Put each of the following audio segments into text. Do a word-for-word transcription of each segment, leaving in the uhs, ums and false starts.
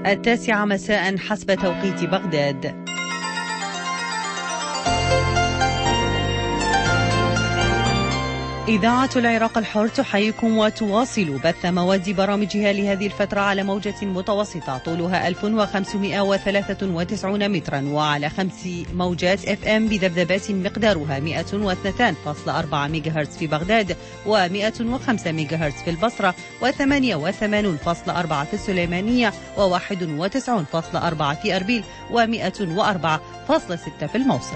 التاسعة مساء حسب توقيت بغداد. إذاعة العراق الحر تحييكم وتواصل بث مواد برامجها لهذه الفترة على موجة متوسطة طولها ألف وخمسمائة وثلاثة وتسعين مترا وعلى خمس موجات اف ام بذبذبات مقدارها مئة واثنين فاصلة أربعة ميجاهرتز في بغداد ومئة وخمسة ميجاهرتز في البصرة وثمانية وثمانين فاصلة أربعة في السليمانية وواحد وتسعين فاصلة أربعة في أربيل ومئة وأربعة فاصلة ستة في الموصل.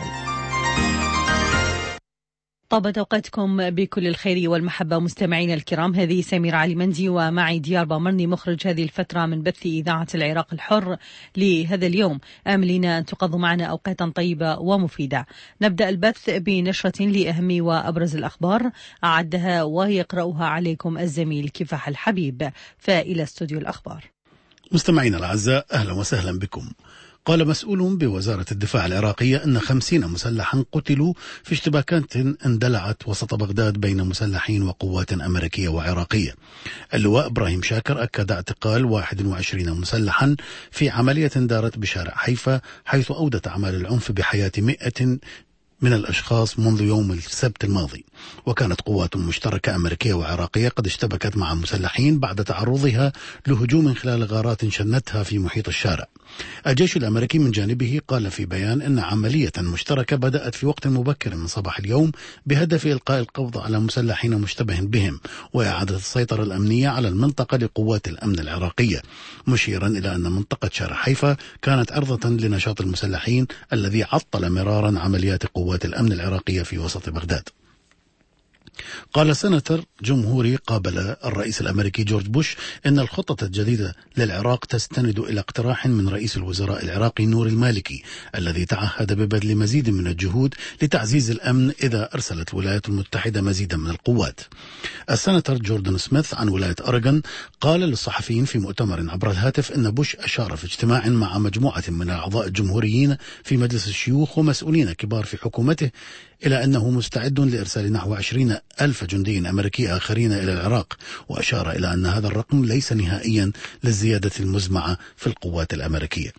طابت أوقاتكم بكل الخير والمحبة مستمعين الكرام. هذه سمير علي مندي ومعي ديار بامرني مخرج هذه الفترة من بث إذاعة العراق الحر لهذا اليوم، آملين أن تقضوا معنا أوقاتا طيبة ومفيدة. نبدأ البث بنشرة لأهم وأبرز الأخبار أعدها ويقرأها عليكم الزميل كفاح الحبيب. فإلى استوديو الأخبار. مستمعينا الأعزاء، أهلا وسهلا بكم. قال مسؤول بوزارة الدفاع العراقية أن خمسين مسلحا قتلوا في اشتباكات اندلعت وسط بغداد بين مسلحين وقوات أمريكية وعراقية. اللواء إبراهيم شاكر أكد اعتقال واحد وعشرين مسلحا في عملية دارت بشارع حيفا، حيث أودت أعمال العنف بحياة مئة من الأشخاص منذ يوم السبت الماضي. وكانت قوات مشتركة أمريكية وعراقية قد اشتبكت مع مسلحين بعد تعرضها لهجوم خلال غارات شنتها في محيط الشارع. الجيش الأمريكي من جانبه قال في بيان أن عملية مشتركة بدأت في وقت مبكر من صباح اليوم بهدف إلقاء القبض على مسلحين مشتبه بهم وإعادة السيطرة الأمنية على المنطقة لقوات الأمن العراقية، مشيرا إلى أن منطقة شارع حيفا كانت عرضة لنشاط المسلحين الذي عطل مرارا عمليات قوات الأمن العراقية في وسط بغداد. قال سناتور جمهوري قابل الرئيس الأمريكي جورج بوش إن الخطة الجديدة للعراق تستند إلى اقتراح من رئيس الوزراء العراقي نور المالكي الذي تعهد ببذل مزيد من الجهود لتعزيز الأمن إذا أرسلت الولايات المتحدة مزيدا من القوات. السناتور جوردن سميث عن ولاية أوريغون قال للصحفيين في مؤتمر عبر الهاتف إن بوش أشار في اجتماع مع مجموعة من الأعضاء الجمهوريين في مجلس الشيوخ ومسؤولين كبار في حكومته إلى أنه مستعد لإرسال نحو عشرين ألف جندي أمريكي آخرين إلى العراق، وأشار إلى أن هذا الرقم ليس نهائيا للزيادة المزمعة في القوات الأمريكية.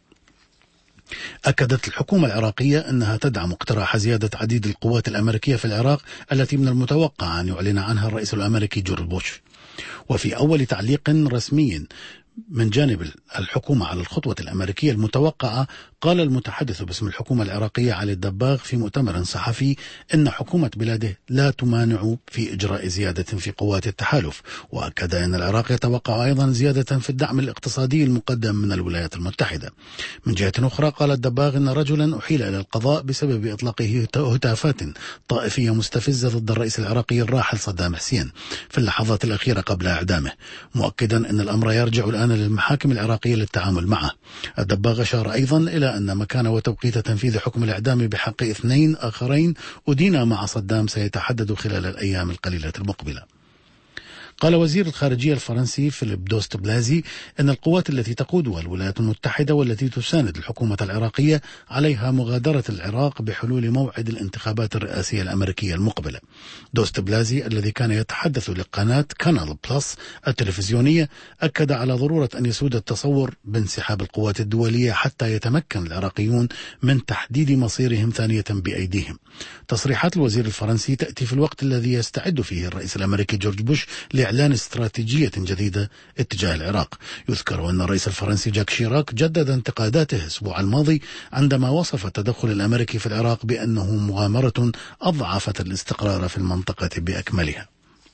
أكدت الحكومة العراقية أنها تدعم اقتراح زيادة عديد القوات الأمريكية في العراق التي من المتوقع أن يعلن عنها الرئيس الأمريكي جورج بوش. وفي أول تعليق رسمي من جانب الحكومة على الخطوة الأمريكية المتوقعة، قال المتحدث باسم الحكومة العراقية علي الدباغ في مؤتمر صحفي إن حكومة بلاده لا تمانع في إجراء زيادة في قوات التحالف، وأكد أن العراق يتوقع أيضا زيادة في الدعم الاقتصادي المقدم من الولايات المتحدة. من جهة أخرى قال الدباغ إن رجلا أحيل إلى القضاء بسبب إطلاقه هتافات طائفية مستفزة ضد الرئيس العراقي الراحل صدام حسين في اللحظات الأخيرة قبل إعدامه، مؤكدا أن الأمر يرجع الآن للمحاكم العراقية للتعامل معه. الدباغ أشار أيضا إلى أن مكان وتوقيت تنفيذ حكم الإعدام بحق اثنين آخرين أدينا مع صدام سيتحدد خلال الأيام القليلة المقبلة. قال وزير الخارجية الفرنسي فيليب دوست بلازي أن القوات التي تقودها الولايات المتحدة والتي تساند الحكومة العراقية عليها مغادرة العراق بحلول موعد الانتخابات الرئاسية الأمريكية المقبلة. دوست بلازي الذي كان يتحدث لقناة كانال بلس التلفزيونية أكد على ضرورة أن يسود التصور بانسحاب القوات الدولية حتى يتمكن العراقيون من تحديد مصيرهم ثانية بأيديهم. تصريحات الوزير الفرنسي تأتي في الوقت الذي يستعد فيه الرئيس الأمريكي جورج بوش لإعلان استراتيجية جديدة اتجاه العراق. يذكر أن الرئيس الفرنسي جاك شيراك جدد انتقاداته الأسبوع الماضي عندما وصف التدخل الأمريكي في العراق بأنه مغامرة أضعفت الاستقرار في المنطقة بأكملها.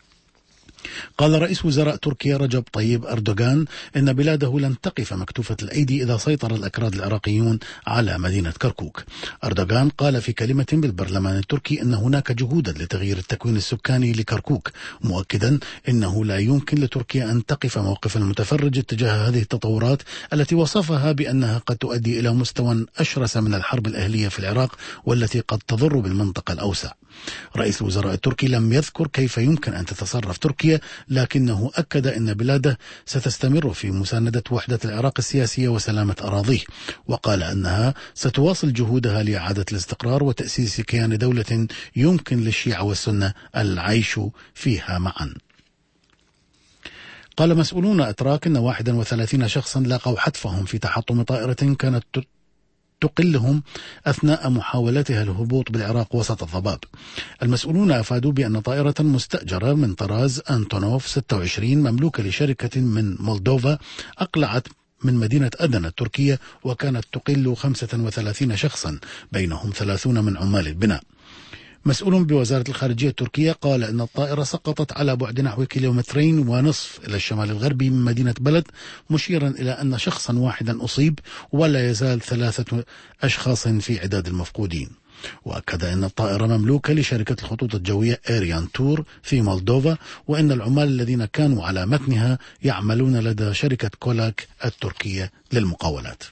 قال رئيس وزراء تركيا رجب طيب أردوغان إن بلاده لن تقف مكتوفة الأيدي إذا سيطر الأكراد العراقيون على مدينة كركوك. أردوغان قال في كلمة بالبرلمان التركي أن هناك جهودا لتغيير التكوين السكاني لكركوك، مؤكدا أنه لا يمكن لتركيا أن تقف موقف المتفرج اتجاه هذه التطورات التي وصفها بأنها قد تؤدي إلى مستوى أشرس من الحرب الأهلية في العراق والتي قد تضر بالمنطقة الأوسع. رئيس الوزراء التركي لم يذكر كيف يمكن أن تتصرف تركيا، لكنه أكد أن بلاده ستستمر في مساندة وحدة العراق السياسية وسلامة أراضيه، وقال أنها ستواصل جهودها لإعادة الاستقرار وتأسيس كيان دولة يمكن للشيعة والسنة العيش فيها معا. قال مسؤولون أتراك أن واحد وثلاثين شخصا لاقوا حتفهم في تحطم طائرة كانت تقلهم أثناء محاولتها الهبوط بالعراق وسط الضباب. المسؤولون أفادوا بأن طائرة مستأجرة من طراز أنتونوف ستة وعشرين مملوكة لشركة من مولدوفا أقلعت من مدينة أدنى التركية، وكانت تقل خمسة وثلاثين شخصا بينهم ثلاثون من عمال البناء. مسؤول بوزارة الخارجية التركية قال أن الطائرة سقطت على بعد نحو كيلومترين ونصف إلى الشمال الغربي من مدينة بلد، مشيرا إلى أن شخصا واحدا أصيب ولا يزال ثلاثة أشخاص في عداد المفقودين. وأكد أن الطائرة مملوكة لشركة الخطوط الجوية إيريان تور في مولدوفا، وأن العمال الذين كانوا على متنها يعملون لدى شركة كولاك التركية للمقاولات.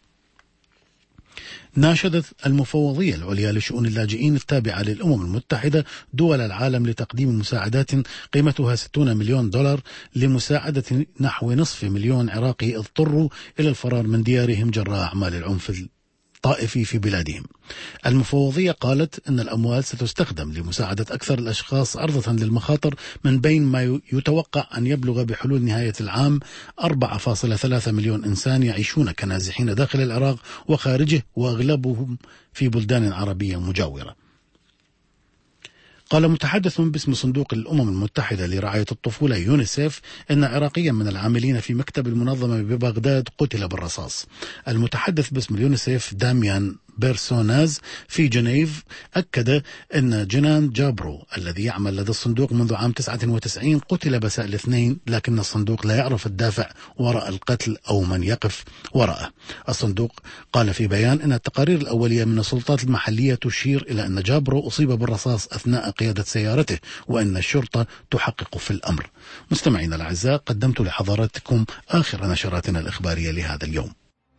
ناشدت المفوضية العليا لشؤون اللاجئين التابعة للأمم المتحدة دول العالم لتقديم مساعدات قيمتها ستين مليون دولار لمساعدة نحو نصف مليون عراقي اضطروا إلى الفرار من ديارهم جراء أعمال العنف الطائفي في بلادهم. المفوضية قالت أن الأموال ستستخدم لمساعدة أكثر الأشخاص عرضة للمخاطر، من بين ما يتوقع أن يبلغ بحلول نهاية العام أربعة فاصلة ثلاثة مليون إنسان يعيشون كنازحين داخل العراق وخارجه، وأغلبهم في بلدان عربية مجاورة. قال متحدث باسم صندوق الأمم المتحدة لرعاية الطفولة يونيسيف أن عراقيا من العاملين في مكتب المنظمة ببغداد قتل بالرصاص. المتحدث باسم اليونيسيف داميان بيرسوناز في جنيف أكد أن جنان جابرو الذي يعمل لدى الصندوق منذ عام تسعة وتسعين قتل مساء الاثنين، لكن الصندوق لا يعرف الدافع وراء القتل أو من يقف وراءه. الصندوق قال في بيان أن التقارير الأولية من السلطات المحلية تشير إلى أن جابرو أصيب بالرصاص أثناء قيادة سيارته، وأن الشرطة تحقق في الأمر. مستمعينا الأعزاء، قدمت لحضراتكم آخر نشراتنا الإخبارية لهذا اليوم.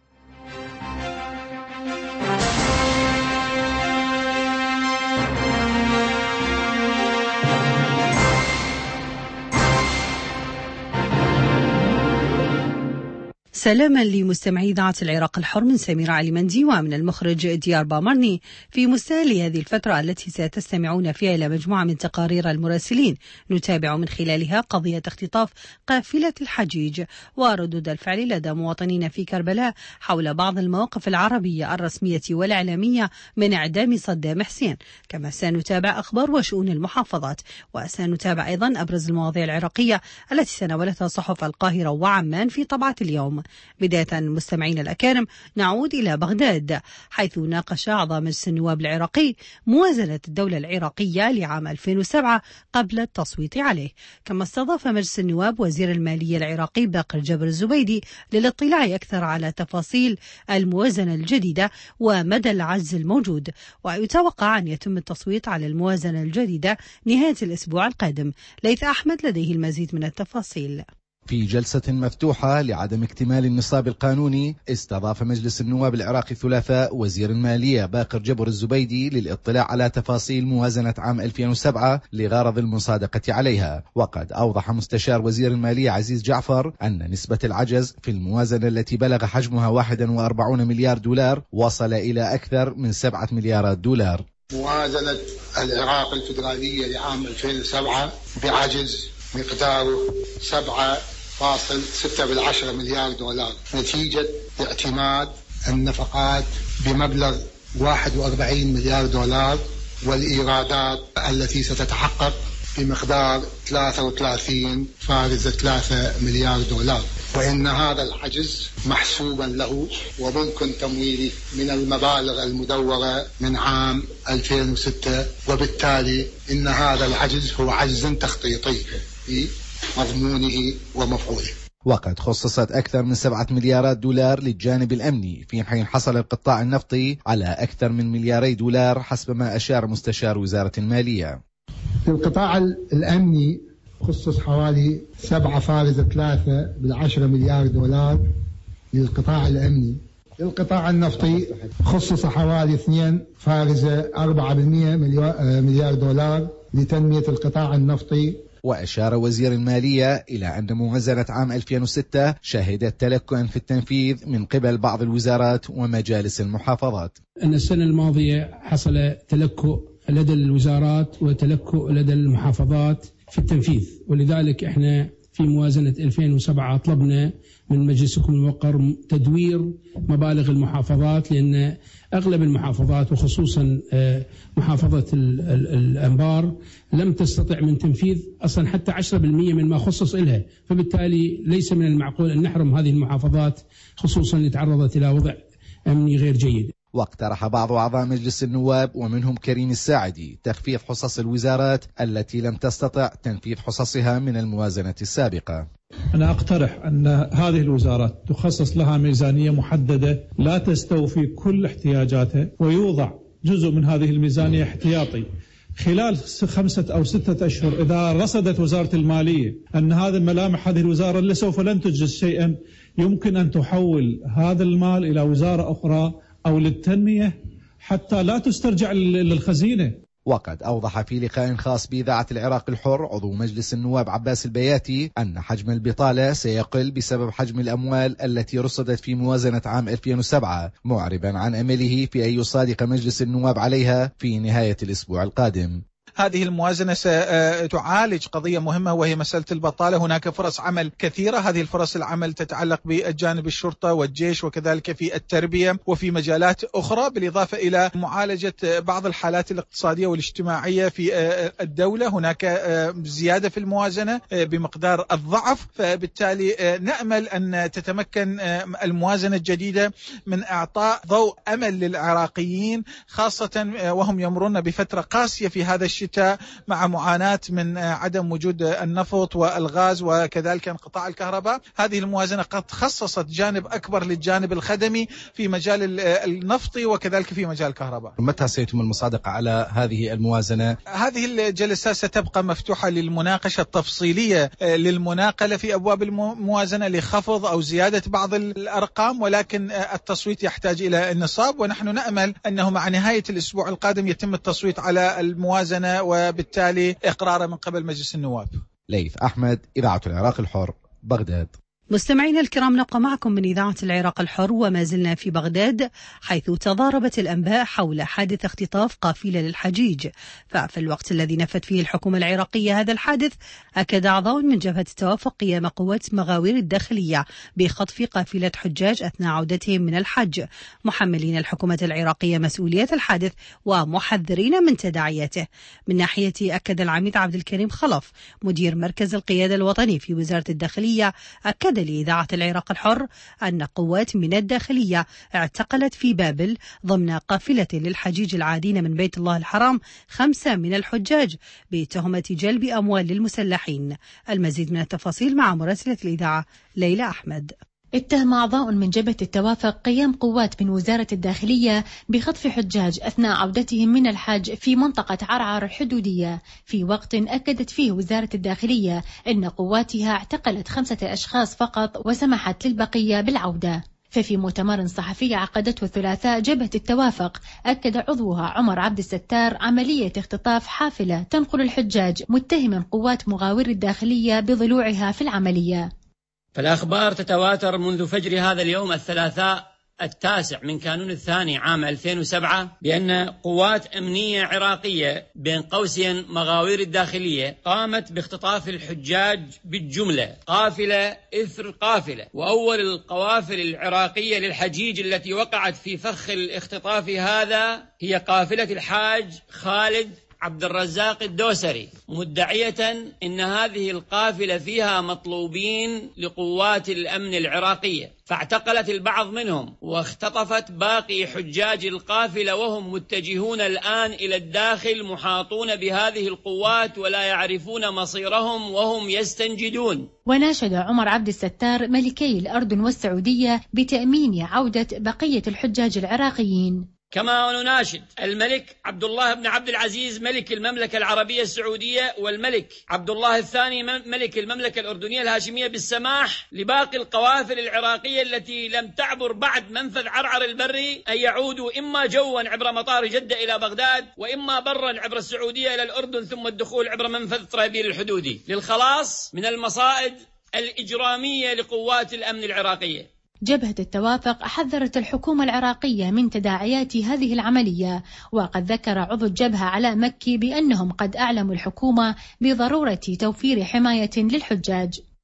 سلاما لمستمعي إذاعة العراق الحر من سميرة علي مندي ومن المخرج ديار بامرني في مستهل هذه الفترة التي ستستمعون فيها إلى مجموعة من تقارير المراسلين نتابع من خلالها قضية اختطاف قافلة الحجيج وردود الفعل لدى مواطنين في كربلاء حول بعض المواقف العربية الرسمية والإعلامية من إعدام صدام حسين. كما سنتابع أخبار وشؤون المحافظات، وسنتابع أيضا أبرز المواضيع العراقية التي تناولتها صحف القاهرة وعمان في طبعة اليوم. بداية مستمعين الأكارم نعود إلى بغداد، حيث ناقش أعضاء مجلس النواب العراقي موازنة الدولة العراقية لعام ألفين وسبعة قبل التصويت عليه. كما استضاف مجلس النواب وزير المالية العراقي باقر جبر الزبيدي للاطلاع أكثر على تفاصيل الموازنة الجديدة ومدى العجز الموجود، ويتوقع أن يتم التصويت على الموازنة الجديدة نهاية الأسبوع القادم. ليث أحمد لديه المزيد من التفاصيل. في جلسة مفتوحة لعدم اكتمال النصاب القانوني، استضاف مجلس النواب العراقي الثلاثاء وزير المالية باقر جبر الزبيدي للاطلاع على تفاصيل موازنة عام ألفين وسبعة لغرض المصادقة عليها. وقد أوضح مستشار وزير المالية عزيز جعفر أن نسبة العجز في الموازنة التي بلغ حجمها واحد وأربعين مليار دولار وصل إلى أكثر من سبعة مليارات دولار. موازنة العراق الفيدرالية لعام ألفين وسبعة بعجز مقداره سبعة فاصل ستة بالعشرة مليار دولار، نتيجة اعتماد النفقات بمبلغ واحد وأربعين مليار دولار والإيرادات التي ستتحقق بمقدار ثلاثة وثلاثين فاصلة ثلاثة مليار دولار. وإن هذا العجز محسوبا له وممكن تمويله من المبالغ المدورة من عام ألفين وستة، وبالتالي إن هذا العجز هو عجز تخطيطي في مضمونه ومفعوله. وقد خصصت أكثر من سبعة مليارات دولار للجانب الأمني، في حين حصل القطاع النفطي على أكثر من ملياري دولار حسب ما أشار مستشار وزارة المالية. في القطاع الأمني خصص حوالي سبعة فاصلة ثلاثة بالعشرة مليار دولار للقطاع الأمني. للقطاع النفطي خصص حوالي اثنين فاصلة أربعة بالمئة مليار دولار لتنمية القطاع النفطي. وأشار وزير المالية إلى أن موازنة عام ألفين وستة شهدت تلكؤا في التنفيذ من قبل بعض الوزارات ومجالس المحافظات. أن السنة الماضية حصل تلكؤ لدى الوزارات وتلكؤ لدى المحافظات في التنفيذ، ولذلك احنا في موازنة ألفين وسبعة طلبنا من مجلسكم الموقر تدوير مبالغ المحافظات، لأن أغلب المحافظات وخصوصا محافظة الأنبار لم تستطع من تنفيذ أصلا حتى عشرة بالمئة من ما خصص إلها، فبالتالي ليس من المعقول أن نحرم هذه المحافظات خصوصا اللي تعرضت إلى وضع أمني غير جيد. واقترح بعض أعضاء مجلس النواب ومنهم كريم الساعدي تخفيض حصص الوزارات التي لم تستطع تنفيذ حصصها من الموازنة السابقة. أنا أقترح أن هذه الوزارات تخصص لها ميزانية محددة لا تستوفي كل احتياجاتها، ويوضع جزء من هذه الميزانية احتياطي خلال خمسة أو ستة أشهر. إذا رصدت وزارة المالية أن هذه ملامح هذه الوزارة اللي سوف لن تنجز شيئا، يمكن أن تحول هذا المال إلى وزارة أخرى أو للتنمية حتى لا تسترجع للخزينة. وقد أوضح في لقاء خاص بإذاعة العراق الحر عضو مجلس النواب عباس البياتي أن حجم البطالة سيقل بسبب حجم الأموال التي رصدت في موازنة عام ألفين وسبعة، معربا عن أمله في أن يصادق مجلس النواب عليها في نهاية الأسبوع القادم. هذه الموازنة ستعالج قضية مهمة وهي مسألة البطالة. هناك فرص عمل كثيرة، هذه الفرص العمل تتعلق بجانب الشرطة والجيش وكذلك في التربية وفي مجالات أخرى، بالإضافة إلى معالجة بعض الحالات الاقتصادية والاجتماعية في الدولة. هناك زيادة في الموازنة بمقدار الضعف، فبالتالي نأمل أن تتمكن الموازنة الجديدة من إعطاء ضوء أمل للعراقيين، خاصة وهم يمرون بفترة قاسية في هذا الشتاء مع معاناة من عدم وجود النفط والغاز وكذلك انقطاع الكهرباء. هذه الموازنة قد خصصت جانب أكبر للجانب الخدمي في مجال النفط وكذلك في مجال الكهرباء. متى سيتم المصادقة على هذه الموازنة؟ هذه الجلسات ستبقى مفتوحة للمناقشة التفصيلية للمناقلة في أبواب الموازنة لخفض أو زيادة بعض الأرقام، ولكن التصويت يحتاج إلى النصاب، ونحن نأمل أنه مع نهاية الأسبوع القادم يتم التصويت على الموازنة وبالتالي إقراره من قبل مجلس النواب. ليث أحمد، إذاعة العراق الحر، بغداد. مستمعينا الكرام، نبقى معكم من إذاعة العراق الحر وما زلنا في بغداد، حيث تضاربت الأنباء حول حادث اختطاف قافلة للحجيج. ففي الوقت الذي نفت فيه الحكومة العراقية هذا الحادث، أكد أعضاء من جبهة التوافق قيام قوات مغاوير الداخلية بخطف قافلة حجاج أثناء عودتهم من الحج، محملين الحكومة العراقية مسؤولية الحادث ومحذرين من تداعياته. من ناحيته، أكد العميد عبد الكريم خلف مدير مركز القيادة الوطني في وزارة الداخلية، أكد لإذاعة العراق الحر أن قوات من الداخلية اعتقلت في بابل ضمن قافلة للحجيج العادين من بيت الله الحرام خمسة من الحجاج بتهمة جلب أموال للمسلحين. المزيد من التفاصيل مع مراسلة الإذاعة ليلى أحمد. اتهم أعضاء من جبهة التوافق قيام قوات من وزارة الداخلية بخطف حجاج أثناء عودتهم من الحج في منطقة عرعر الحدودية، في وقت أكدت فيه وزارة الداخلية أن قواتها اعتقلت خمسة أشخاص فقط وسمحت للبقية بالعودة. ففي مؤتمر صحفي عقدته الثلاثاء جبهة التوافق، أكد عضوها عمر عبد الستار عملية اختطاف حافلة تنقل الحجاج، متهما قوات مغاوير الداخلية بضلوعها في العملية. فالأخبار تتواتر منذ فجر هذا اليوم الثلاثاء التاسع من كانون الثاني عام ألفين وسبعة بأن قوات أمنية عراقية بين قوسين مغاوير الداخلية قامت باختطاف الحجاج بالجملة، قافلة إثر قافلة. وأول القوافل العراقية للحجيج التي وقعت في فخ الاختطاف هذا هي قافلة الحاج خالد عبد الرزاق الدوسري، مدعية إن هذه القافلة فيها مطلوبين لقوات الأمن العراقية، فاعتقلت البعض منهم واختطفت باقي حجاج القافلة وهم متجهون الآن إلى الداخل محاطون بهذه القوات ولا يعرفون مصيرهم وهم يستنجدون. وناشد عمر عبد الستار ملكي الأردن والسعودية بتأمين عودة بقية الحجاج العراقيين. كما نناشد الملك عبد الله بن عبد العزيز ملك المملكة العربية السعودية والملك عبد الله الثاني ملك المملكة الأردنية الهاشمية بالسماح لباقي القوافل العراقية التي لم تعبر بعد منفذ عرعر البري أن يعودوا إما جوا عبر مطار جدة إلى بغداد، وإما برا عبر السعودية إلى الأردن، ثم الدخول عبر منفذ طرابيل الحدودي للخلاص من المصائد الإجرامية لقوات الأمن العراقية. جبهة التوافق حذرت الحكومة العراقية من تداعيات هذه العملية، وقد ذكر عضو الجبهة علاء مكي بأنهم قد أعلموا الحكومة بضرورة توفير حماية للحجاج.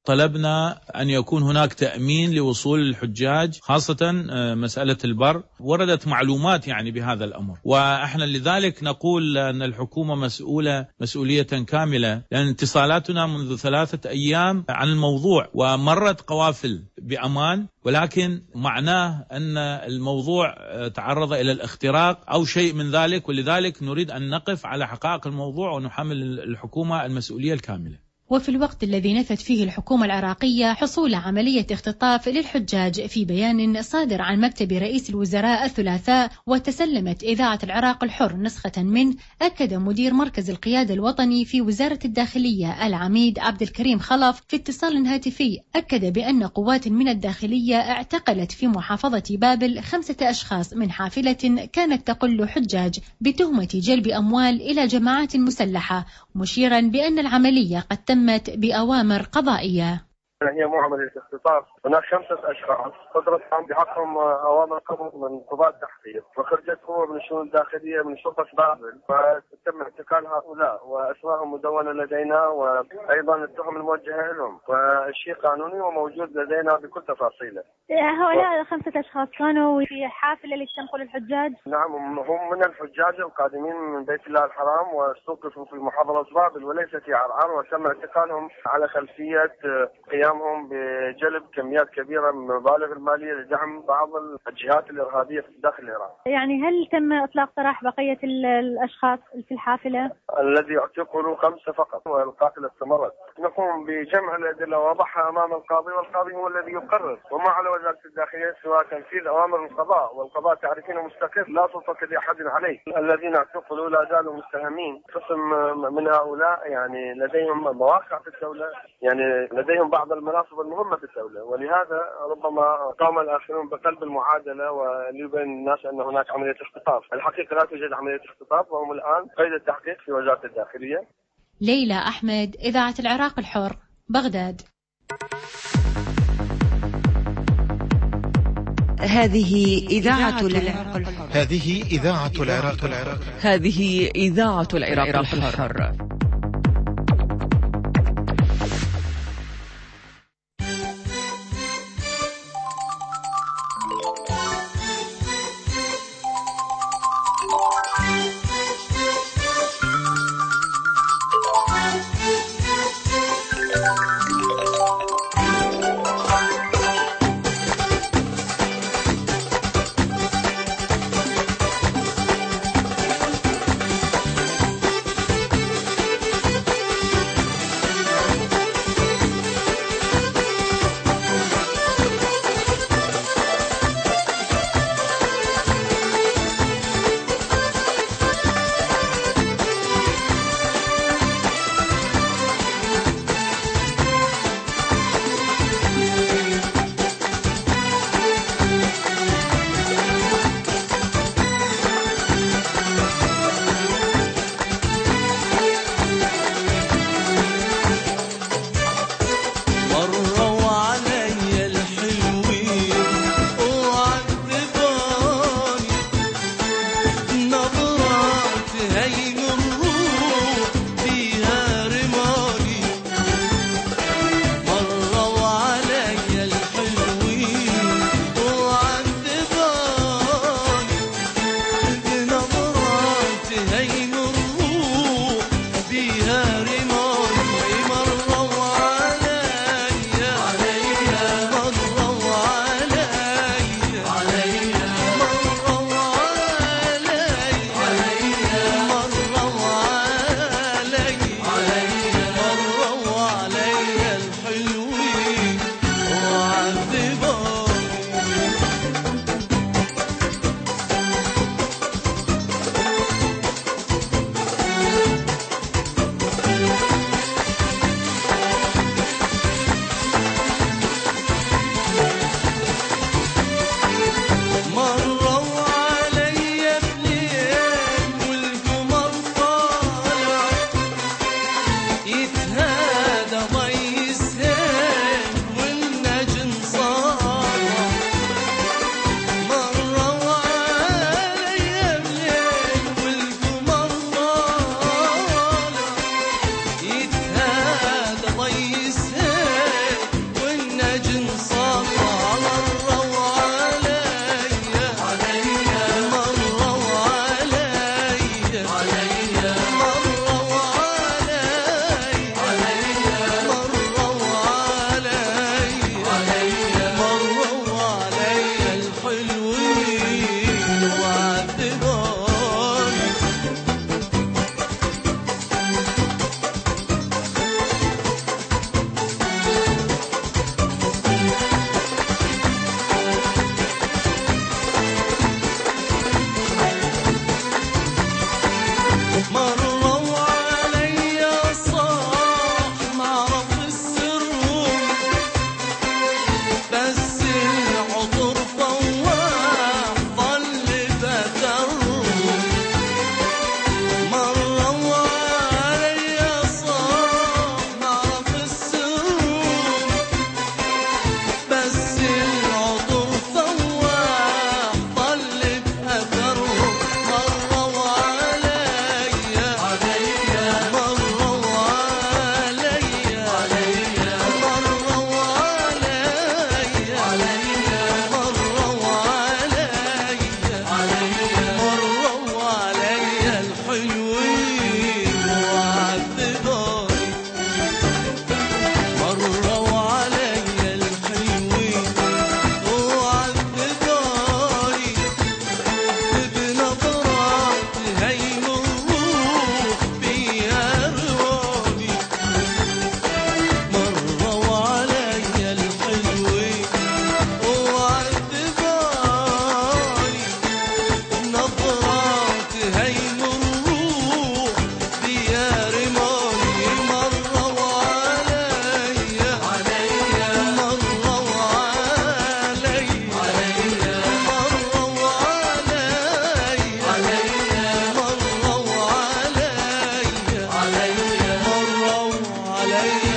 طلبنا أن يكون هناك تأمين لوصول الحجاج، خاصة مسألة البر. وردت معلومات يعني بهذا الأمر، وإحنا لذلك نقول أن الحكومة مسؤولة مسؤولية كاملة، لأن اتصالاتنا منذ ثلاثة أيام عن الموضوع، ومرت قوافل بأمان، ولكن معناه أن الموضوع تعرض إلى الاختراق أو شيء من ذلك، ولذلك نريد أن نقف على حقائق الموضوع ونحمل الحكومة المسؤولية الكاملة. وفي الوقت الذي نفت فيه الحكومة العراقية حصول عملية اختطاف للحجاج، في بيان صادر عن مكتب رئيس الوزراء الثلاثاء وتسلمت إذاعة العراق الحر نسخة منه، أكد مدير مركز القيادة الوطني في وزارة الداخلية العميد عبد الكريم خلف في اتصال هاتفي، أكد بأن قوات من الداخلية اعتقلت في محافظة بابل خمسة أشخاص من حافلة كانت تقل حجاج بتهمة جلب أموال إلى جماعات مسلحة، مشيرا بأن العملية قد تمت بأوامر قضائية. هي مو عملية اختطاف، هناك خمسة أشخاص قدرت بحقهم أوامر قبض من قضاء التحقيق، وخرجت قوة من الشؤون الداخلية من شرطة بابل، فتم اعتقال هؤلاء وأسمائهم مدونة لدينا، وأيضا التهم الموجهة لهم، والشيء قانوني وموجود لدينا بكل تفاصيله. هؤلاء خمسة أشخاص كانوا في حافلة لتنقل الحجاج؟ نعم، هم من الحجاج القادمين من بيت الله الحرام، واستوقفوا في محافظة بابل وليس في عرعر، وتم اعتقالهم على خلفية قيامهم بجلب كميات كبيرة من المبالغ المالية لدعم بعض الجهات الإرهابية في داخل العراق. يعني هل تم إطلاق سراح بقية الأشخاص في الحافلة؟ الذي اعتقلوا خمسة فقط، والقافلة استمرت. نقوم بجمع الأدلة ووضعها أمام القاضي، والقاضي هو الذي يقرر، وما على وزارة الداخلية سوى تنفيذ أوامر القضاء، والقضاء تعرفين مستقل لا سلطة لأحد عليه. الذين اعتقلوا لا زالوا متهمين، قسم من هؤلاء يعني لديهم مواقع في الدولة، يعني لديهم بعض المناصب المهمة في الدولة، ولهذا ربما قام الآخرون بقلب المعادلة وليبين الناس أن هناك عملية اختطاف. الحقيقة لا توجد عملية اختطاف، وهم الآن قيد التحقيق في وزارة الداخلية. ليلى أحمد، إذاعة العراق الحر، بغداد. هذه إذاعة العراق الحر. هذه إذاعة العراق الحر. هذه إذاعة العراق الحر.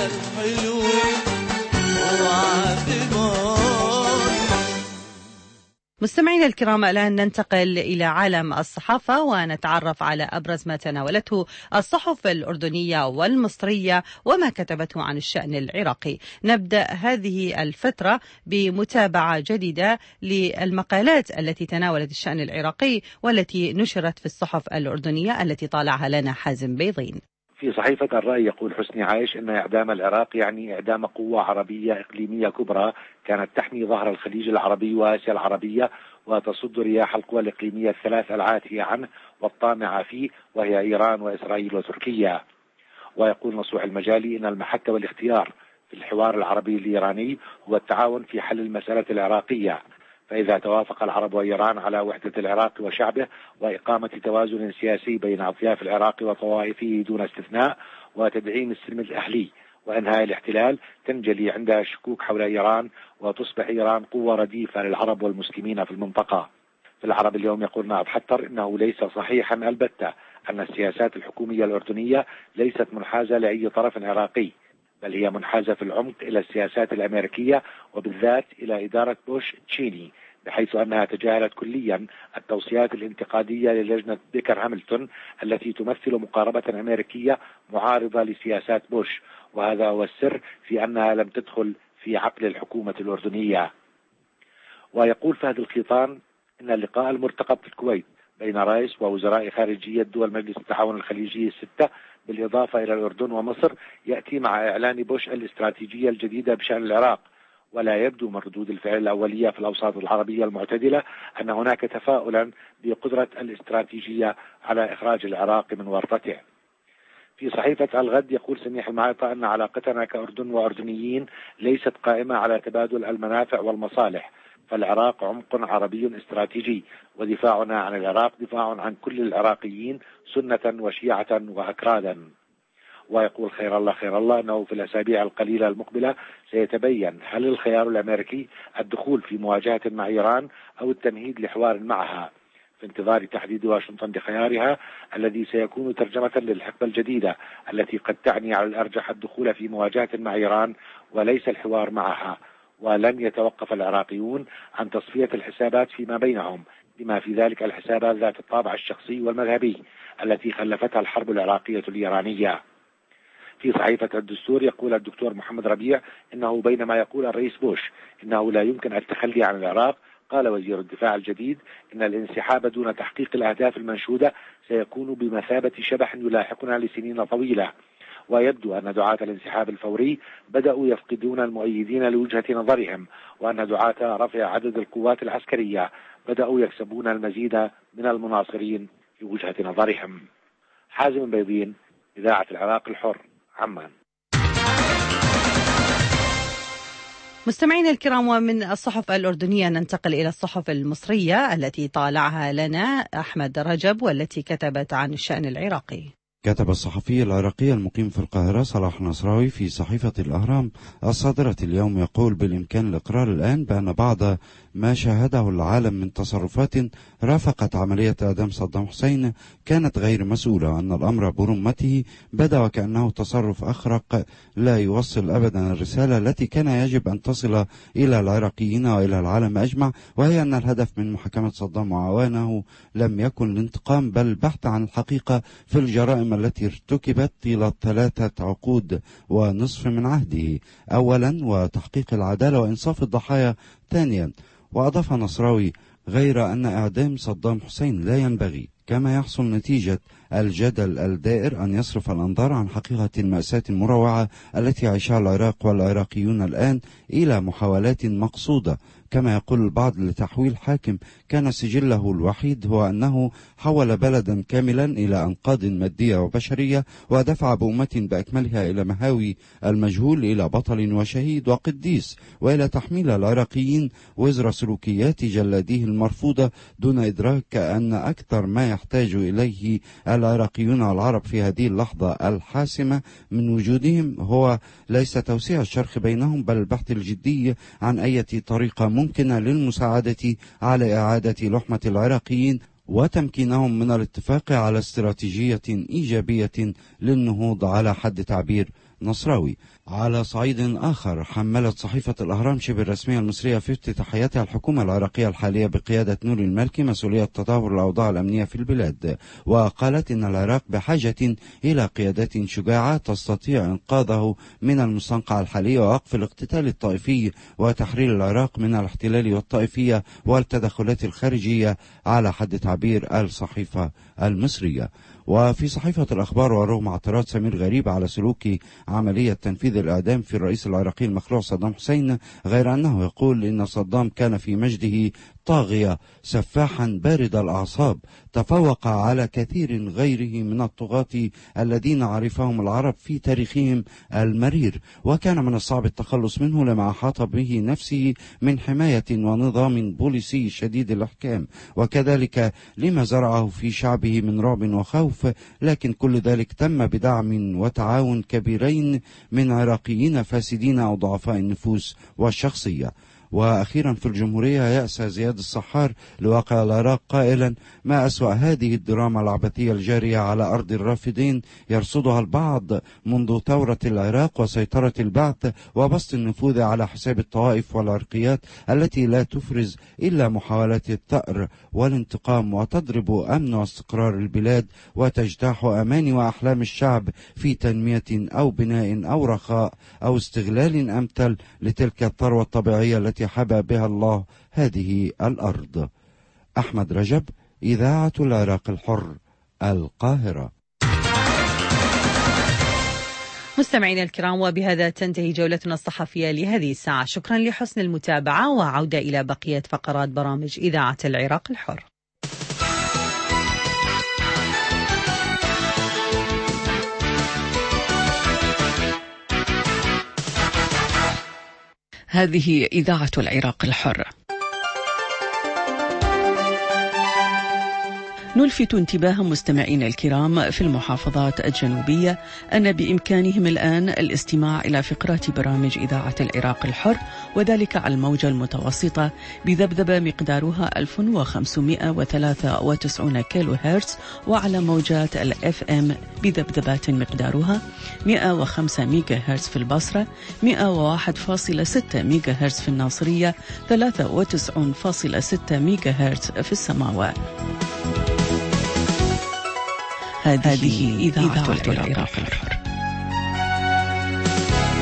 الحلو وعاتبون. مستمعينا الكرام، الآن ننتقل إلى عالم الصحافة ونتعرف على أبرز ما تناولته الصحف الأردنية والمصرية وما كتبته عن الشأن العراقي. نبدأ هذه الفترة بمتابعة جديدة للمقالات التي تناولت الشأن العراقي والتي نشرت في الصحف الأردنية التي طالعها لنا حازم بيضين. في صحيفة الرأي يقول حسني عايش إن إعدام العراق يعني إعدام قوة عربية إقليمية كبرى كانت تحمي ظهر الخليج العربي وآسيا العربية وتصد رياح القوى الإقليمية الثلاث العاتية عنه والطامعة فيه، وهي إيران وإسرائيل وتركيا. ويقول نصوح المجالي إن المحك والاختيار في الحوار العربي الإيراني هو التعاون في حل المسألة العراقية، فإذا توافق العرب وإيران على وحدة العراق وشعبه وإقامة توازن سياسي بين أطياف العراق وطوائفه دون استثناء وتدعيم السلم الأهلي وإنهاء الاحتلال، تنجلي عندها الشكوك حول إيران وتصبح إيران قوة رديفة للعرب والمسلمين في المنطقة. في العرب اليوم يقول نائب حتر إنه ليس صحيحا البتة أن السياسات الحكومية الأردنية ليست منحازة لأي طرف عراقي، بل هي منحازة في العمق إلى السياسات الأمريكية وبالذات إلى إدارة بوش تشيني، بحيث أنها تجاهلت كليا التوصيات الانتقادية للجنة بيكر هاملتون التي تمثل مقاربة أمريكية معارضة لسياسات بوش، وهذا هو السر في أنها لم تدخل في عقل الحكومة الأردنية. ويقول فهد القيطان إن اللقاء المرتقب في الكويت بين رئيس ووزراء خارجية دول مجلس التعاون الخليجي الستة بالإضافة إلى الأردن ومصر يأتي مع إعلان بوش الاستراتيجية الجديدة بشأن العراق، ولا يبدو من ردود الفعل الأولية في الأوساط العربية المعتدلة أن هناك تفاؤلا بقدرة الاستراتيجية على إخراج العراق من ورطته. في صحيفة الغد يقول سميح المعيطة أن علاقتنا كأردن وأردنيين ليست قائمة على تبادل المنافع والمصالح، فالعراق عمق عربي استراتيجي، ودفاعنا عن العراق دفاع عن كل العراقيين سنة وشيعة وأكرادا. ويقول خير الله خير الله أنه في الأسابيع القليلة المقبلة سيتبين هل الخيار الأمريكي الدخول في مواجهة مع إيران أو التمهيد لحوار معها، في انتظار تحديد واشنطن لخيارها الذي سيكون ترجمة للحقبة الجديدة التي قد تعني على الأرجح الدخول في مواجهة مع إيران وليس الحوار معها. ولن يتوقف العراقيون عن تصفية الحسابات فيما بينهم، بما في ذلك الحسابات ذات الطابع الشخصي والمذهبي التي خلفتها الحرب العراقية الإيرانية. في صحيفة الدستور يقول الدكتور محمد ربيع إنه بينما يقول الرئيس بوش إنه لا يمكن التخلي عن العراق، قال وزير الدفاع الجديد إن الانسحاب دون تحقيق الأهداف المنشودة سيكون بمثابة شبح يلاحقنا لسنين طويلة. ويبدو أن دعاة الانسحاب الفوري بدأوا يفقدون المؤيدين لوجهة نظرهم، وأن دعاة رفع عدد القوات العسكرية بدأوا يكسبون المزيد من المناصرين في وجهة نظرهم. حازم بيضين، إذاعة العراق الحر، عمان. مستمعينا الكرام، ومن الصحف الأردنية ننتقل إلى الصحف المصرية التي طالعها لنا أحمد رجب والتي كتبت عن الشأن العراقي. كتب الصحفي العراقي المقيم في القاهرة صلاح نصراوي في صحيفة الأهرام الصادرة اليوم يقول بالإمكان الإقرار الآن بأن بعض ما شاهده العالم من تصرفات رافقت عملية إعدام صدام حسين كانت غير مسؤولة، وأن الأمر برمته بدا وكأنه تصرف أخرق لا يوصل أبدا الرسالة التي كان يجب أن تصل إلى العراقيين وإلى العالم أجمع، وهي أن الهدف من محاكمة صدام وعوانه لم يكن الانتقام بل البحث عن الحقيقة في الجرائم التي ارتكبت طيلة ثلاثة عقود ونصف من عهده أولا، وتحقيق العدالة وإنصاف الضحايا ثانيا. وأضاف نصراوي غير أن إعدام صدام حسين لا ينبغي كما يحصل نتيجة الجدل الدائر أن يصرف الأنظار عن حقيقة المأساة المروعة التي يعيشها العراق والعراقيون الآن إلى محاولات مقصودة كما يقول البعض لتحويل حاكم كان سجله الوحيد هو أنه حول بلدا كاملا إلى أنقاض مادية وبشرية، ودفع بأمة بأكملها إلى مهاوي المجهول، إلى بطل وشهيد وقديس، وإلى تحميل العراقيين وزر سلوكيات جلاديه المرفوضة دون إدراك أن أكثر ما يحتاج إليه العراقيون والعرب في هذه اللحظة الحاسمة من وجودهم هو ليس توسيع الشرخ بينهم بل البحث الجدي عن أي طريقة ممكنة للمساعدة على إعادة لحمة العراقيين وتمكينهم من الاتفاق على استراتيجية إيجابية للنهوض على حد تعبير نصراوي. على صعيد آخر، حملت صحيفة الأهرام شبه الرسمية المصرية في افتتاحيتها الحكومة العراقية الحالية بقيادة نور المالكي مسؤولية تدهور الأوضاع الأمنية في البلاد، وقالت إن العراق بحاجة إلى قيادات شجاعة تستطيع إنقاذه من المستنقع الحالي ووقف الاقتتال الطائفي وتحرير العراق من الاحتلال والطائفية والتدخلات الخارجية على حد تعبير الصحيفة المصرية. وفي صحيفة الأخبار، ورغم اعتراض سمير غريب على سلوك عملية تنفيذ الإعدام في الرئيس العراقي المخلوع صدام حسين، غير أنه يقول إن صدام كان في مجده طاغية سفاحا بارد الأعصاب تفوق على كثير غيره من الطغاة الذين عرفهم العرب في تاريخهم المرير، وكان من الصعب التخلص منه لما أحاط به نفسه من حماية ونظام بوليسي شديد الإحكام، وكذلك لما زرعه في شعبه من رعب وخوف. لكن كل ذلك تم بدعم وتعاون كبيرين من عراقيين فاسدين أو ضعفاء النفوس والشخصية. وأخيرا في الجمهورية، يأسى زياد الصحار لواقع العراق قائلا: ما أسوأ هذه الدراما العبثية الجارية على أرض الرافدين يرصدها البعض منذ ثورة العراق وسيطرة البعث وبسط النفوذ على حساب الطوائف والعرقيات التي لا تفرز إلا محاولات الثأر والانتقام، وتضرب أمن واستقرار البلاد وتجتاح أماني وأحلام الشعب في تنمية أو بناء أو رخاء أو استغلال أمثل لتلك الثروة الطبيعية التي حبى بها الله هذه الأرض. أحمد رجب، إذاعة العراق الحر، القاهرة. مستمعينا الكرام، وبهذا تنتهي جولتنا الصحفية لهذه الساعة. شكرا لحسن المتابعة، وعودة إلى بقية فقرات برامج إذاعة العراق الحر. هذه إذاعة العراق الحر. نلفت انتباه مستمعين الكرام في المحافظات الجنوبية أن بإمكانهم الآن الاستماع إلى فقرات برامج إذاعة العراق الحر، وذلك على الموجة المتوسطة بذبذبة مقدارها ألف وخمسمائة وثلاثة وتسعين كيلو هرتز، وعلى موجات الأف أم بذبذبات مقدارها مئة وخمسة ميجا هرتز في البصرة، مئة وواحد فاصلة ستة ميجا هرتز في الناصرية، ثلاثة وتسعين فاصلة ستة ميجا هرتز في السماوات. هذه إذاعة العراق الحر.